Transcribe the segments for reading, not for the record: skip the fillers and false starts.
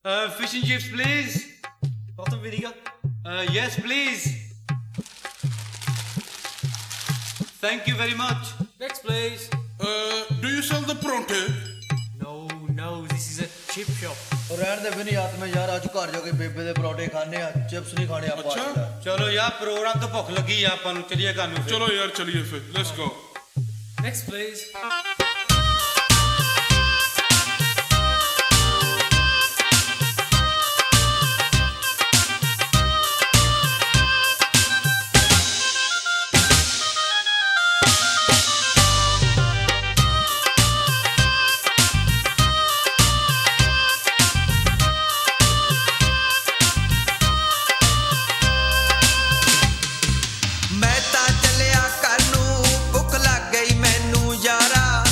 Fish and chips, please. Wat een video? Yes, please. Thank you very much. Next, please. Do you sell the pronte? No, this is a chip shop. ਰਹਿਣ ਦੇ ਵੀ ਨਹੀਂ ਹੱਥ ਮੈਂ ਯਾਰ ਅੱਜ ਘਰ ਜਾ ਕੇ ਬੇਬੇ ਦੇ ਪਰੌਂਠੇ ਖਾਣੇ ਆ ਚਿਪਸ ਨਹੀਂ ਖਾਣੇ ਆਪਾਂ ਅੱਛਾ। ਅੱਜ। ਚਲੋ ਯਾਰ ਪ੍ਰੋਗਰਾਮ ਤੋਂ ਭੁੱਖ ਲੱਗੀ ਆ ਆਪਾਂ ਨੂੰ, ਚਲੀਏ ਘਰ ਨੂੰ ਫਿਰ। ਚਲੋ ਯਾਰ ਚਲਿਏ ਫਿਰ, ਲੈਟਸ ਗੋ। Next, please. ਮੈਂ ਤਾਂ ਚੱਲਿਆ ਘਰ ਨੂੰ, ਭੁੱਖ ਲੱਗ ਗਈ ਮੈਨੂੰ ਯਾਰਾ।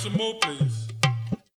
some more, please.